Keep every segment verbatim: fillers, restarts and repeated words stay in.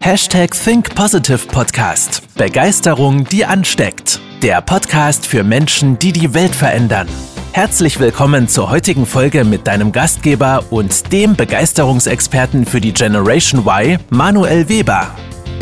Hashtag Think Positive Podcast. Begeisterung, die ansteckt. Der Podcast für Menschen, die die Welt verändern. Herzlich willkommen zur heutigen Folge mit deinem Gastgeber und dem Begeisterungsexperten für die Generation Y, Manuel Weber.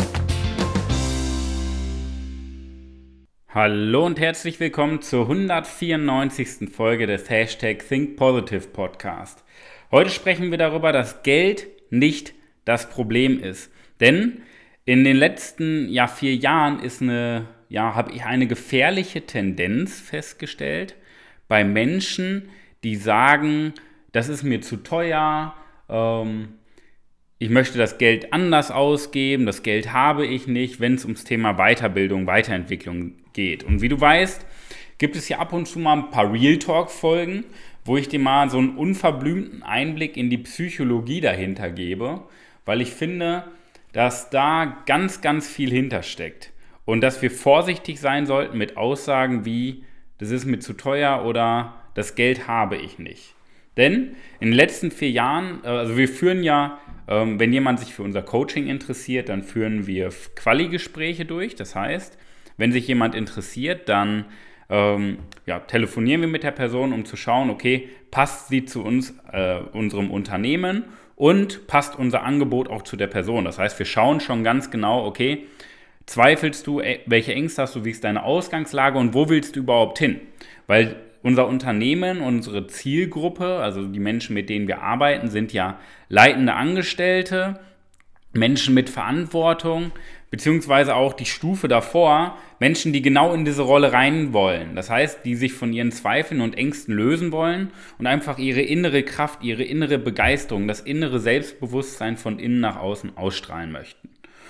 Hallo und herzlich willkommen zur hundertvierundneunzigsten Folge des Hashtag Think Positive Podcast. Heute sprechen wir darüber, dass Geld nicht das Problem ist. Denn in den letzten ja, vier Jahren ist eine, ja, habe ich eine gefährliche Tendenz festgestellt bei Menschen, die sagen, das ist mir zu teuer, ähm, ich möchte das Geld anders ausgeben, das Geld habe ich nicht, wenn es ums Thema Weiterbildung, Weiterentwicklung geht. Und wie du weißt, gibt es ja ab und zu mal ein paar Real Talk-Folgen, wo ich dir mal so einen unverblümten Einblick in die Psychologie dahinter gebe, weil ich finde, dass da ganz, ganz viel hintersteckt und dass wir vorsichtig sein sollten mit Aussagen wie, das ist mir zu teuer oder das Geld habe ich nicht. Denn in den letzten vier Jahren, also wir führen ja, wenn jemand sich für unser Coaching interessiert, dann führen wir Quali-Gespräche durch. Das heißt, wenn sich jemand interessiert, dann ähm, ja, telefonieren wir mit der Person, um zu schauen, okay, passt sie zu uns, äh, unserem Unternehmen und passt unser Angebot auch zu der Person. Das heißt, wir schauen schon ganz genau, okay, zweifelst du, welche Ängste hast du, wie ist deine Ausgangslage und wo willst du überhaupt hin? Weil unser Unternehmen, unsere Zielgruppe, also die Menschen, mit denen wir arbeiten, sind ja leitende Angestellte, Menschen mit Verantwortung, beziehungsweise auch die Stufe davor, Menschen, die genau in diese Rolle rein wollen. Das heißt, die sich von ihren Zweifeln und Ängsten lösen wollen und einfach ihre innere Kraft, ihre innere Begeisterung, das innere Selbstbewusstsein von innen nach außen ausstrahlen möchten.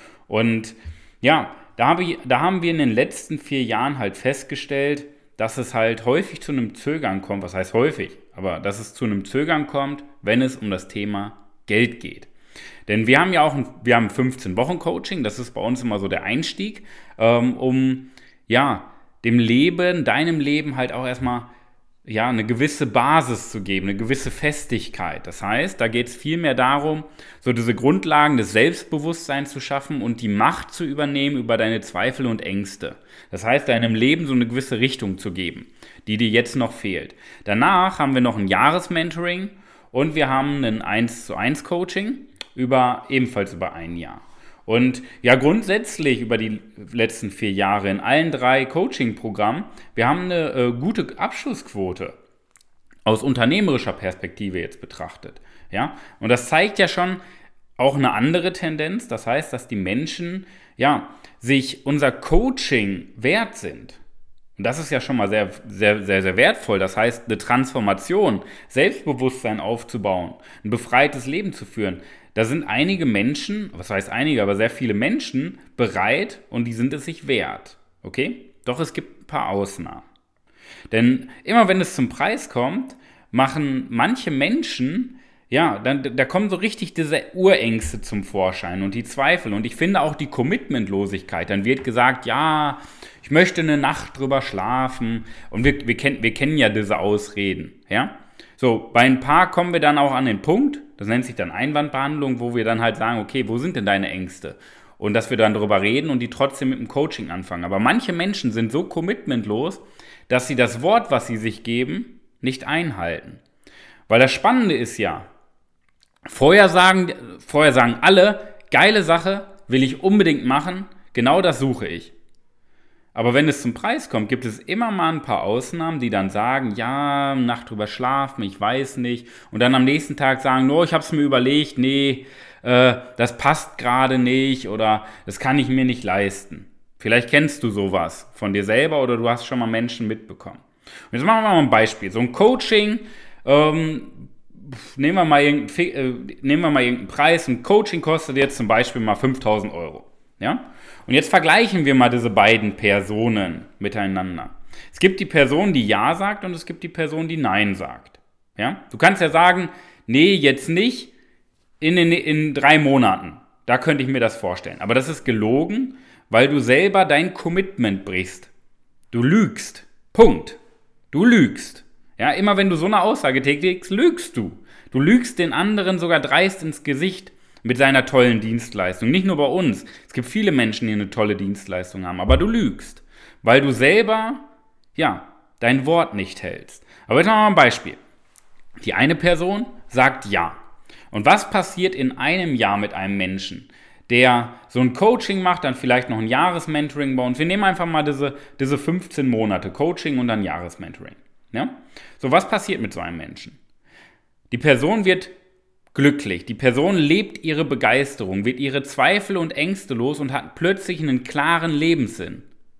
Und ja, da, habe ich, da haben wir in den letzten vier Jahren halt festgestellt, dass es halt häufig zu einem Zögern kommt. Was heißt häufig? Aber dass es zu einem Zögern kommt, wenn es um das Thema Geld geht. Denn wir haben ja auch ein, wir haben fünfzehn Wochen Coaching, das ist bei uns immer so der Einstieg, ähm, um ja, dem Leben, deinem Leben halt auch erstmal ja, eine gewisse Basis zu geben, eine gewisse Festigkeit. Das heißt, da geht es vielmehr darum, so diese Grundlagen des Selbstbewusstseins zu schaffen und die Macht zu übernehmen über deine Zweifel und Ängste. Das heißt, deinem Leben so eine gewisse Richtung zu geben, die dir jetzt noch fehlt. Danach haben wir noch ein Jahresmentoring und wir haben ein eins zu eins Coaching, über ebenfalls über ein Jahr. Und ja, grundsätzlich über die letzten vier Jahre in allen drei Coaching-Programmen, wir haben eine äh, gute Abschlussquote aus unternehmerischer Perspektive jetzt betrachtet. Ja? Und das zeigt ja schon auch eine andere Tendenz, das heißt, dass die Menschen ja, sich unser Coaching wert sind. Und das ist ja schon mal sehr, sehr, sehr, sehr wertvoll. Das heißt, eine Transformation, Selbstbewusstsein aufzubauen, ein befreites Leben zu führen. Da sind einige Menschen, was heißt einige, aber sehr viele Menschen bereit und die sind es sich wert. Okay? Doch es gibt ein paar Ausnahmen. Denn immer wenn es zum Preis kommt, machen manche Menschen, ja, dann, da kommen so richtig diese Urängste zum Vorschein und die Zweifel. Und ich finde auch die Commitmentlosigkeit. Dann wird gesagt, ja, ich möchte eine Nacht drüber schlafen. Und wir, wir, kennen, wir kennen ja diese Ausreden. Ja? So, bei ein paar kommen wir dann auch an den Punkt, das nennt sich dann Einwandbehandlung, wo wir dann halt sagen, okay, wo sind denn deine Ängste? Und dass wir dann darüber reden und die trotzdem mit dem Coaching anfangen. Aber manche Menschen sind so commitmentlos, dass sie das Wort, was sie sich geben, nicht einhalten. Weil das Spannende ist ja, vorher sagen, vorher sagen alle, geile Sache, will ich unbedingt machen, genau das suche ich. Aber wenn es zum Preis kommt, gibt es immer mal ein paar Ausnahmen, die dann sagen, ja, Nacht drüber schlafen, ich weiß nicht. Und dann am nächsten Tag sagen, no, ich habe es mir überlegt, nee, äh, das passt gerade nicht oder das kann ich mir nicht leisten. Vielleicht kennst du sowas von dir selber oder du hast schon mal Menschen mitbekommen. Und jetzt machen wir mal ein Beispiel. So ein Coaching, ähm, nehmen wir mal irgendeinen, äh, nehmen wir mal irgendeinen Preis. Ein Coaching kostet jetzt zum Beispiel mal fünftausend Euro. Ja? Und jetzt vergleichen wir mal diese beiden Personen miteinander. Es gibt die Person, die Ja sagt und es gibt die Person, die Nein sagt. Ja? Du kannst ja sagen, nee, jetzt nicht, in, in, in drei Monaten. Da könnte ich mir das vorstellen. Aber das ist gelogen, weil du selber dein Commitment brichst. Du lügst. Punkt. Du lügst. Ja, immer wenn du so eine Aussage tätigst, lügst du. Du lügst den anderen sogar dreist ins Gesicht, mit seiner tollen Dienstleistung. Nicht nur bei uns. Es gibt viele Menschen, die eine tolle Dienstleistung haben, aber du lügst, weil du selber, ja, dein Wort nicht hältst. Aber jetzt machen wir mal ein Beispiel. Die eine Person sagt ja. Und was passiert in einem Jahr mit einem Menschen, der so ein Coaching macht, dann vielleicht noch ein Jahresmentoring bei uns? Wir nehmen einfach mal diese, diese fünfzehn Monate Coaching und dann Jahresmentoring. Ja? So, was passiert mit so einem Menschen? Die Person wird glücklich, die Person lebt ihre Begeisterung, wird ihre Zweifel und Ängste los und hat plötzlich einen klaren Lebenssinn.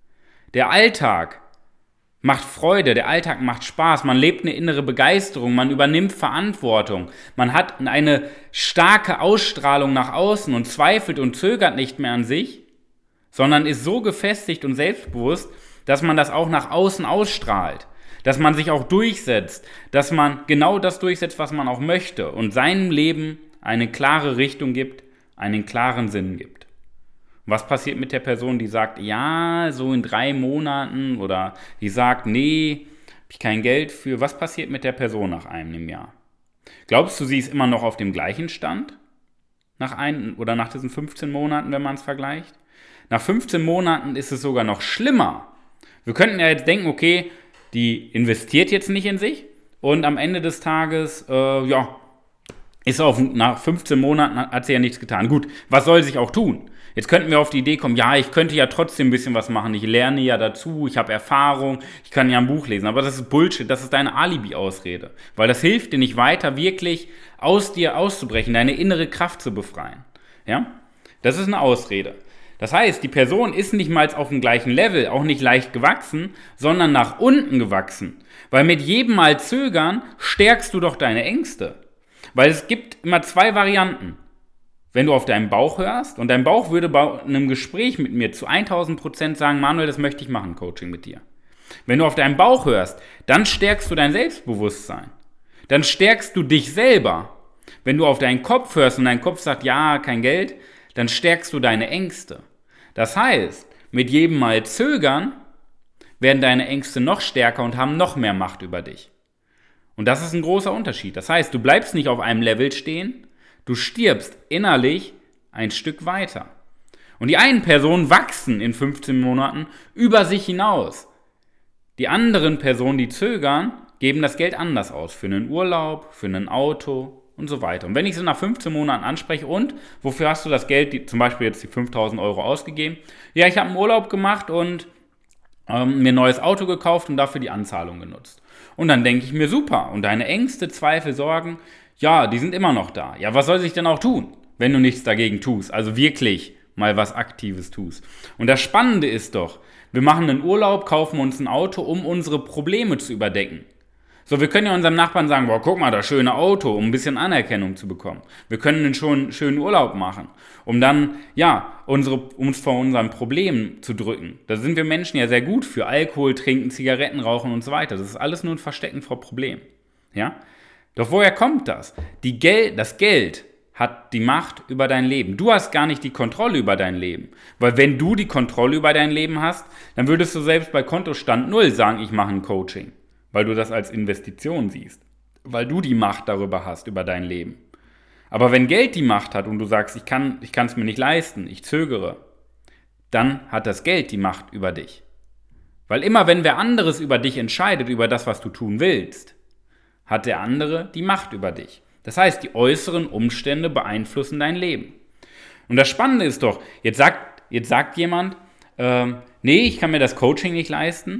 Der Alltag macht Freude, der Alltag macht Spaß, man lebt eine innere Begeisterung, man übernimmt Verantwortung, man hat eine starke Ausstrahlung nach außen und zweifelt und zögert nicht mehr an sich, sondern ist so gefestigt und selbstbewusst, dass man das auch nach außen ausstrahlt, dass man sich auch durchsetzt, dass man genau das durchsetzt, was man auch möchte und seinem Leben eine klare Richtung gibt, einen klaren Sinn gibt. Was passiert mit der Person, die sagt, ja, so in drei Monaten oder die sagt, nee, habe ich kein Geld für. Was passiert mit der Person nach einem Jahr? Glaubst du, sie ist immer noch auf dem gleichen Stand? Nach ein, oder nach diesen fünfzehn Monaten, wenn man es vergleicht? Nach fünfzehn Monaten ist es sogar noch schlimmer. Wir könnten ja jetzt denken, okay, die investiert jetzt nicht in sich und am Ende des Tages, äh, ja, ist auf, nach fünfzehn Monaten hat sie ja nichts getan. Gut, was soll sich auch tun? Jetzt könnten wir auf die Idee kommen, ja, ich könnte ja trotzdem ein bisschen was machen, ich lerne ja dazu, ich habe Erfahrung, ich kann ja ein Buch lesen, aber das ist Bullshit, das ist deine Alibi-Ausrede, weil das hilft dir nicht weiter, wirklich aus dir auszubrechen, deine innere Kraft zu befreien. Ja? Das ist eine Ausrede. Das heißt, die Person ist nicht mal auf dem gleichen Level, auch nicht leicht gewachsen, sondern nach unten gewachsen, weil mit jedem Mal Zögern stärkst du doch deine Ängste, weil es gibt immer zwei Varianten. Wenn du auf deinen Bauch hörst und dein Bauch würde bei einem Gespräch mit mir zu tausend Prozent sagen, Manuel, das möchte ich machen, Coaching mit dir. Wenn du auf deinen Bauch hörst, dann stärkst du dein Selbstbewusstsein. Dann stärkst du dich selber. Wenn du auf deinen Kopf hörst und dein Kopf sagt, ja, kein Geld, dann stärkst du deine Ängste. Das heißt, mit jedem Mal Zögern werden deine Ängste noch stärker und haben noch mehr Macht über dich. Und das ist ein großer Unterschied. Das heißt, du bleibst nicht auf einem Level stehen, du stirbst innerlich ein Stück weiter. Und die einen Personen wachsen in fünfzehn Monaten über sich hinaus. Die anderen Personen, die zögern, geben das Geld anders aus. Für einen Urlaub, für ein Auto und so weiter. Und wenn ich sie nach fünfzehn Monaten anspreche, und wofür hast du das Geld, die, zum Beispiel jetzt die fünftausend Euro ausgegeben? Ja, ich habe einen Urlaub gemacht und ähm, mir ein neues Auto gekauft und dafür die Anzahlung genutzt. Und dann denke ich mir, super. Und deine Ängste, Zweifel, Sorgen, ja, die sind immer noch da. Ja, was soll sich denn auch tun, wenn du nichts dagegen tust? Also wirklich mal was Aktives tust. Und das Spannende ist doch, wir machen einen Urlaub, kaufen uns ein Auto, um unsere Probleme zu überdecken. So, wir können ja unserem Nachbarn sagen, boah, guck mal, das schöne Auto, um ein bisschen Anerkennung zu bekommen. Wir können einen schon schönen Urlaub machen, um dann, ja, unsere, uns vor unseren Problemen zu drücken. Da sind wir Menschen ja sehr gut für. Alkohol trinken, Zigaretten rauchen und so weiter. Das ist alles nur ein Verstecken vor Problemen. Ja? Doch woher kommt das? Die Gel- das Geld hat die Macht über dein Leben. Du hast gar nicht die Kontrolle über dein Leben. Weil wenn du die Kontrolle über dein Leben hast, dann würdest du selbst bei Kontostand null sagen, ich mache ein Coaching. Weil du das als Investition siehst. Weil du die Macht darüber hast, über dein Leben. Aber wenn Geld die Macht hat und du sagst, ich kann ich kann es mir nicht leisten, ich zögere, dann hat das Geld die Macht über dich. Weil immer wenn wer anderes über dich entscheidet, über das, was du tun willst, hat der andere die Macht über dich. Das heißt, die äußeren Umstände beeinflussen dein Leben. Und das Spannende ist doch, jetzt sagt, jetzt sagt jemand, äh, nee, ich kann mir das Coaching nicht leisten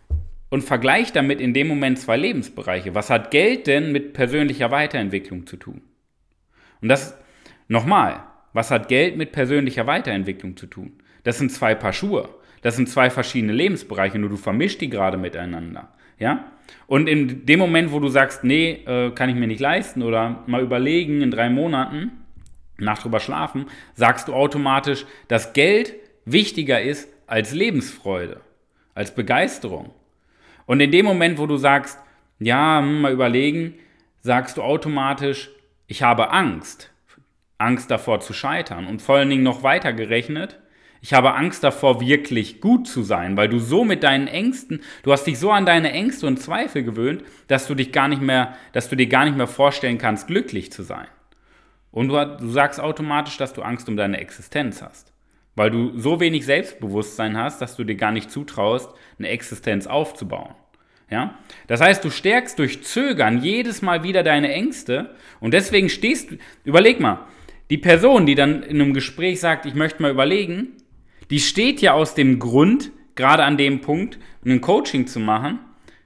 und vergleicht damit in dem Moment zwei Lebensbereiche. Was hat Geld denn mit persönlicher Weiterentwicklung zu tun? Und das, nochmal, was hat Geld mit persönlicher Weiterentwicklung zu tun? Das sind zwei Paar Schuhe. Das sind zwei verschiedene Lebensbereiche, nur du vermischst die gerade miteinander. Ja? Und in dem Moment, wo du sagst, nee, äh, kann ich mir nicht leisten oder mal überlegen in drei Monaten, Nacht drüber schlafen, sagst du automatisch, dass Geld wichtiger ist als Lebensfreude, als Begeisterung. Und in dem Moment, wo du sagst, ja, mal überlegen, sagst du automatisch, ich habe Angst, Angst davor zu scheitern und vor allen Dingen noch weiter gerechnet, ich habe Angst davor, wirklich gut zu sein, weil du so mit deinen Ängsten, du hast dich so an deine Ängste und Zweifel gewöhnt, dass du dich gar nicht mehr, dass du dir gar nicht mehr vorstellen kannst, glücklich zu sein. Und du, du sagst automatisch, dass du Angst um deine Existenz hast. Weil du so wenig Selbstbewusstsein hast, dass du dir gar nicht zutraust, eine Existenz aufzubauen. Ja? Das heißt, du stärkst durch Zögern jedes Mal wieder deine Ängste und deswegen stehst du, überleg mal, die Person, die dann in einem Gespräch sagt, ich möchte mal überlegen, die steht ja aus dem Grund, gerade an dem Punkt, ein Coaching zu machen,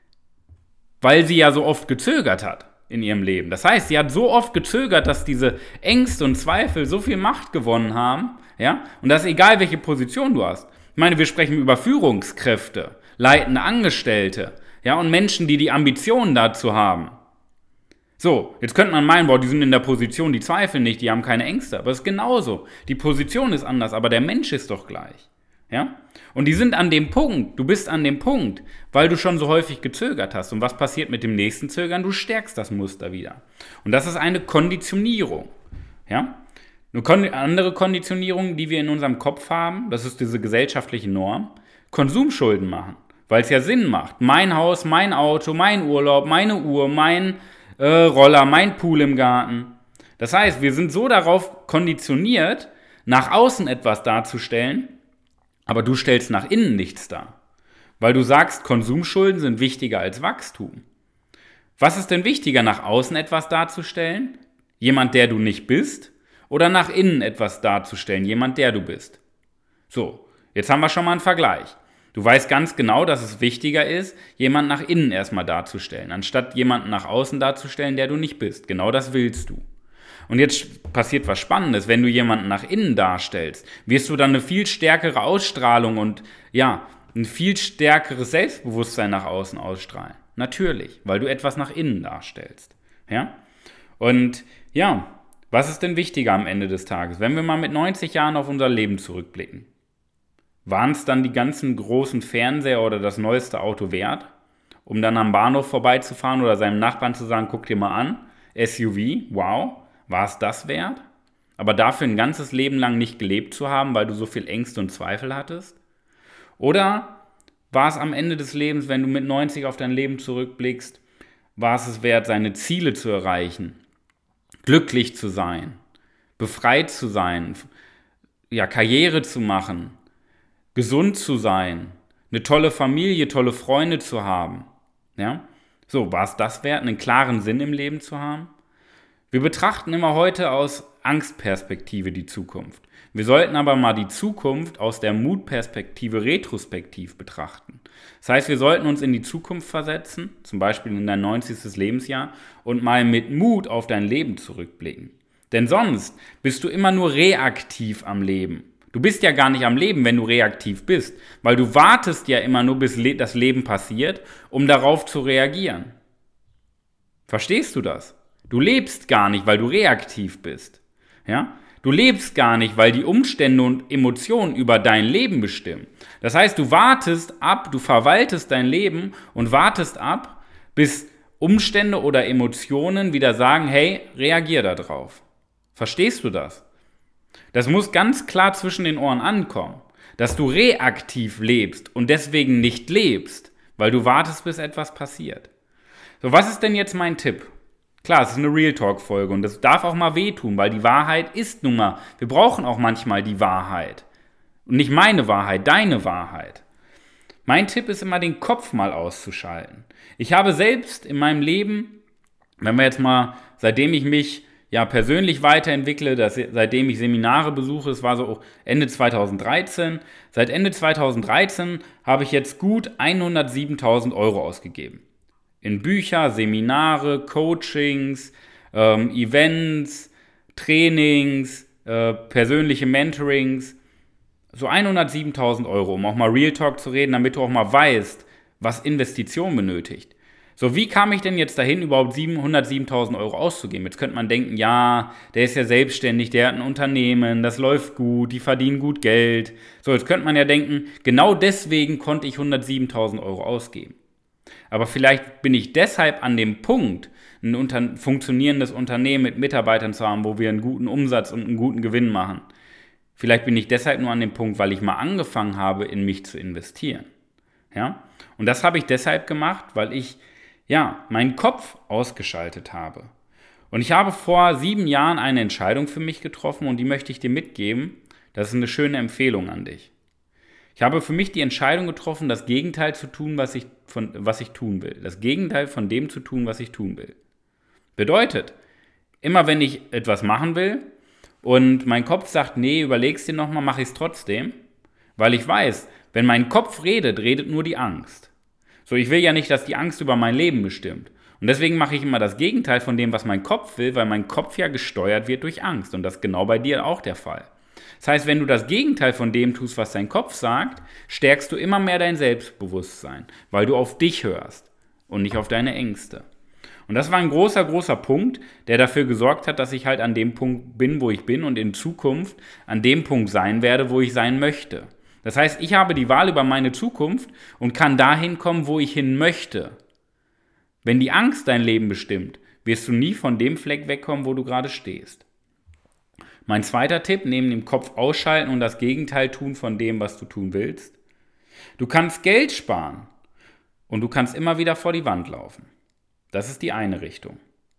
weil sie ja so oft gezögert hat in ihrem Leben. Das heißt, sie hat so oft gezögert, dass diese Ängste und Zweifel so viel Macht gewonnen haben, ja, und das ist egal, welche Position du hast. Ich meine, wir sprechen über Führungskräfte, leitende Angestellte, ja, und Menschen, die die Ambitionen dazu haben. So, jetzt könnte man meinen, boah, die sind in der Position, die zweifeln nicht, die haben keine Ängste, aber es ist genauso. Die Position ist anders, aber der Mensch ist doch gleich, ja. Und die sind an dem Punkt, du bist an dem Punkt, weil du schon so häufig gezögert hast. Und was passiert mit dem nächsten Zögern? Du stärkst das Muster wieder. Und das ist eine Konditionierung, ja. Eine kon- andere Konditionierung, die wir in unserem Kopf haben, das ist diese gesellschaftliche Norm, Konsumschulden machen, weil es ja Sinn macht. Mein Haus, mein Auto, mein Urlaub, meine Uhr, mein äh, Roller, mein Pool im Garten. Das heißt, wir sind so darauf konditioniert, nach außen etwas darzustellen, aber du stellst nach innen nichts dar. Weil du sagst, Konsumschulden sind wichtiger als Wachstum. Was ist denn wichtiger, nach außen etwas darzustellen? Jemand, der du nicht bist? Oder nach innen etwas darzustellen? Jemand, der du bist? So, jetzt haben wir schon mal einen Vergleich. Du weißt ganz genau, dass es wichtiger ist, jemanden nach innen erstmal darzustellen, anstatt jemanden nach außen darzustellen, der du nicht bist. Genau das willst du. Und jetzt passiert was Spannendes. Wenn du jemanden nach innen darstellst, wirst du dann eine viel stärkere Ausstrahlung und ja, ein viel stärkeres Selbstbewusstsein nach außen ausstrahlen. Natürlich, weil du etwas nach innen darstellst. Ja? Und ja, was ist denn wichtiger am Ende des Tages? Wenn wir mal mit neunzig Jahren auf unser Leben zurückblicken, waren es dann die ganzen großen Fernseher oder das neueste Auto wert, um dann am Bahnhof vorbeizufahren oder seinem Nachbarn zu sagen, guck dir mal an, S U V, wow, war es das wert? Aber dafür ein ganzes Leben lang nicht gelebt zu haben, weil du so viel Ängste und Zweifel hattest? Oder war es am Ende des Lebens, wenn du mit neunzig auf dein Leben zurückblickst, war es es wert, seine Ziele zu erreichen, glücklich zu sein, befreit zu sein, ja, Karriere zu machen, gesund zu sein, eine tolle Familie, tolle Freunde zu haben. Ja? So, war es das wert, einen klaren Sinn im Leben zu haben? Wir betrachten immer heute aus Angstperspektive die Zukunft. Wir sollten aber mal die Zukunft aus der Mutperspektive retrospektiv betrachten. Das heißt, wir sollten uns in die Zukunft versetzen, zum Beispiel in dein neunzigsten Lebensjahr, und mal mit Mut auf dein Leben zurückblicken. Denn sonst bist du immer nur reaktiv am Leben. Du bist ja gar nicht am Leben, wenn du reaktiv bist, weil du wartest ja immer nur, bis le- das Leben passiert, um darauf zu reagieren. Verstehst du das? Du lebst gar nicht, weil du reaktiv bist. Ja? Du lebst gar nicht, weil die Umstände und Emotionen über dein Leben bestimmen. Das heißt, du wartest ab, du verwaltest dein Leben und wartest ab, bis Umstände oder Emotionen wieder sagen, hey, reagier da drauf. Verstehst du das? Das muss ganz klar zwischen den Ohren ankommen, dass du reaktiv lebst und deswegen nicht lebst, weil du wartest, bis etwas passiert. So, was ist denn jetzt mein Tipp? Klar, es ist eine Real Talk-Folge und das darf auch mal wehtun, weil die Wahrheit ist nun mal, wir brauchen auch manchmal die Wahrheit. Und nicht meine Wahrheit, deine Wahrheit. Mein Tipp ist immer, den Kopf mal auszuschalten. Ich habe selbst in meinem Leben, wenn wir jetzt mal, seitdem ich mich ja persönlich weiterentwickle, dass, seitdem ich Seminare besuche, es war so Ende zweitausenddreizehn, seit Ende zweitausenddreizehn habe ich jetzt gut hundertsiebentausend Euro ausgegeben. In Bücher, Seminare, Coachings, ähm, Events, Trainings, äh, persönliche Mentorings. So hundertsiebentausend Euro, um auch mal Real Talk zu reden, damit du auch mal weißt, was Investition benötigt. So, wie kam ich denn jetzt dahin, überhaupt hundertsiebentausend Euro auszugeben? Jetzt könnte man denken, ja, der ist ja selbstständig, der hat ein Unternehmen, das läuft gut, die verdienen gut Geld. So, jetzt könnte man ja denken, genau deswegen konnte ich hundertsiebentausend Euro ausgeben. Aber vielleicht bin ich deshalb an dem Punkt, ein unter- funktionierendes Unternehmen mit Mitarbeitern zu haben, wo wir einen guten Umsatz und einen guten Gewinn machen. Vielleicht bin ich deshalb nur an dem Punkt, weil ich mal angefangen habe, in mich zu investieren. Ja? Und das habe ich deshalb gemacht, weil ich ja meinen Kopf ausgeschaltet habe. Und ich habe vor sieben Jahren eine Entscheidung für mich getroffen und die möchte ich dir mitgeben. Das ist eine schöne Empfehlung an dich. Ich habe für mich die Entscheidung getroffen, das Gegenteil zu tun, was ich, von, was ich tun will. Das Gegenteil von dem zu tun, was ich tun will. Bedeutet, immer wenn ich etwas machen will und mein Kopf sagt, nee, überleg's dir nochmal, mache ich es trotzdem, weil ich weiß, wenn mein Kopf redet, redet nur die Angst. So, ich will ja nicht, dass die Angst über mein Leben bestimmt. Und deswegen mache ich immer das Gegenteil von dem, was mein Kopf will, weil mein Kopf ja gesteuert wird durch Angst. Und das ist genau bei dir auch der Fall. Das heißt, wenn du das Gegenteil von dem tust, was dein Kopf sagt, stärkst du immer mehr dein Selbstbewusstsein, weil du auf dich hörst und nicht auf deine Ängste. Und das war ein großer, großer Punkt, der dafür gesorgt hat, dass ich halt an dem Punkt bin, wo ich bin und in Zukunft an dem Punkt sein werde, wo ich sein möchte. Das heißt, ich habe die Wahl über meine Zukunft und kann dahin kommen, wo ich hin möchte. Wenn die Angst dein Leben bestimmt, wirst du nie von dem Fleck wegkommen, wo du gerade stehst. Mein zweiter Tipp, neben dem Kopf ausschalten und das Gegenteil tun von dem, was du tun willst. Du kannst Geld sparen und du kannst immer wieder vor die Wand laufen. Das ist die eine Richtung.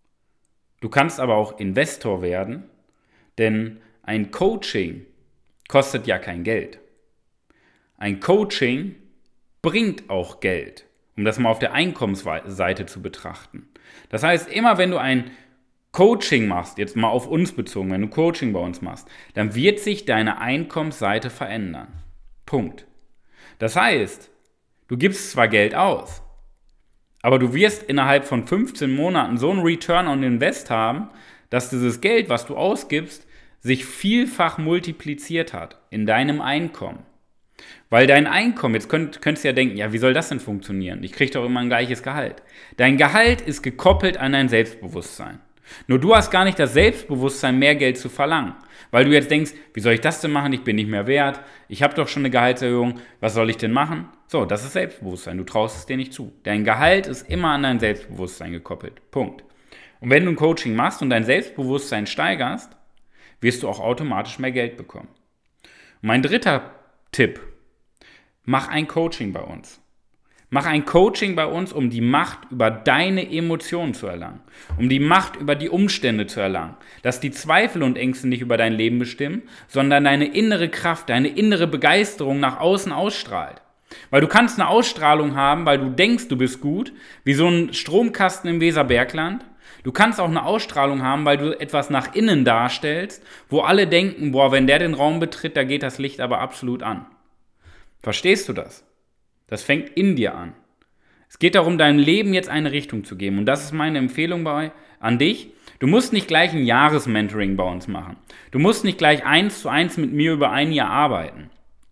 Du kannst aber auch Investor werden, denn ein Coaching kostet ja kein Geld. Ein Coaching bringt auch Geld, um das mal auf der Einkommensseite zu betrachten. Das heißt, immer wenn du ein Coaching machst, jetzt mal auf uns bezogen, wenn du Coaching bei uns machst, dann wird sich deine Einkommensseite verändern. Punkt. Das heißt, du gibst zwar Geld aus, aber du wirst innerhalb von fünfzehn Monaten so einen Return on Invest haben, dass dieses Geld, was du ausgibst, sich vielfach multipliziert hat in deinem Einkommen. Weil dein Einkommen, jetzt könnt, könntest du ja denken, ja, wie soll das denn funktionieren? Ich kriege doch immer ein gleiches Gehalt. Dein Gehalt ist gekoppelt an dein Selbstbewusstsein. Nur du hast gar nicht das Selbstbewusstsein, mehr Geld zu verlangen. Weil du jetzt denkst, wie soll ich das denn machen? Ich bin nicht mehr wert. Ich habe doch schon eine Gehaltserhöhung. Was soll ich denn machen? So, das ist Selbstbewusstsein. Du traust es dir nicht zu. Dein Gehalt ist immer an dein Selbstbewusstsein gekoppelt. Punkt. Und wenn du ein Coaching machst und dein Selbstbewusstsein steigerst, wirst du auch automatisch mehr Geld bekommen. Und mein dritter Tipp: Mach ein Coaching bei uns. Mach ein Coaching bei uns, um die Macht über deine Emotionen zu erlangen. Um die Macht über die Umstände zu erlangen. Dass die Zweifel und Ängste nicht über dein Leben bestimmen, sondern deine innere Kraft, deine innere Begeisterung nach außen ausstrahlt. Weil du kannst eine Ausstrahlung haben, weil du denkst, du bist gut, wie so ein Stromkasten im Weserbergland. Du kannst auch eine Ausstrahlung haben, weil du etwas nach innen darstellst, wo alle denken, boah, wenn der den Raum betritt, da geht das Licht aber absolut an. Verstehst du das? Das fängt in dir an. Es geht darum, deinem Leben jetzt eine Richtung zu geben. Und das ist meine Empfehlung bei, an dich. Du musst nicht gleich ein Jahresmentoring bei uns machen. Du musst nicht gleich eins zu eins mit mir über ein Jahr arbeiten.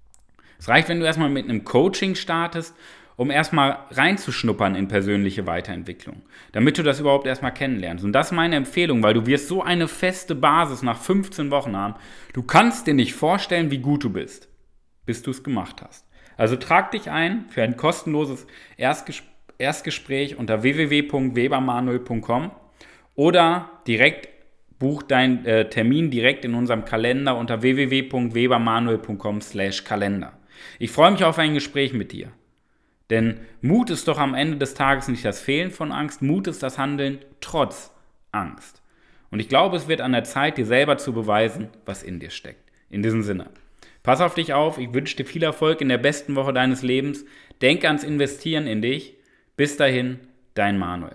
Es reicht, wenn du erstmal mit einem Coaching startest, um erstmal reinzuschnuppern in persönliche Weiterentwicklung. Damit du das überhaupt erstmal kennenlernst. Und das ist meine Empfehlung, weil du wirst so eine feste Basis nach fünfzehn Wochen haben. Du kannst dir nicht vorstellen, wie gut du bist, bis du es gemacht hast. Also trag dich ein für ein kostenloses Erstges- Erstgespräch unter w w w punkt weber manuel punkt com oder direkt buch deinen äh, Termin direkt in unserem Kalender unter w w w punkt weber manuel punkt com slash Kalender. Ich freue mich auf ein Gespräch mit dir. Denn Mut ist doch am Ende des Tages nicht das Fehlen von Angst, Mut ist das Handeln trotz Angst. Und ich glaube, es wird an der Zeit, dir selber zu beweisen, was in dir steckt. In diesem Sinne. Pass auf dich auf, ich wünsche dir viel Erfolg in der besten Woche deines Lebens. Denk ans Investieren in dich. Bis dahin, dein Manuel.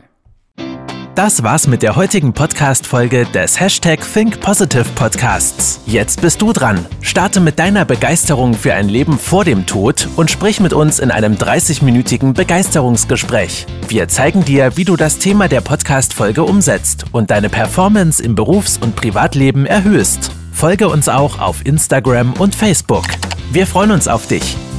Das war's mit der heutigen Podcast-Folge des Hashtag Think Positive Podcasts. Jetzt bist du dran. Starte mit deiner Begeisterung für ein Leben vor dem Tod und sprich mit uns in einem dreißigminütigen Begeisterungsgespräch. Wir zeigen dir, wie du das Thema der Podcast-Folge umsetzt und deine Performance im Berufs- und Privatleben erhöhst. Folge uns auch auf Instagram und Facebook. Wir freuen uns auf dich.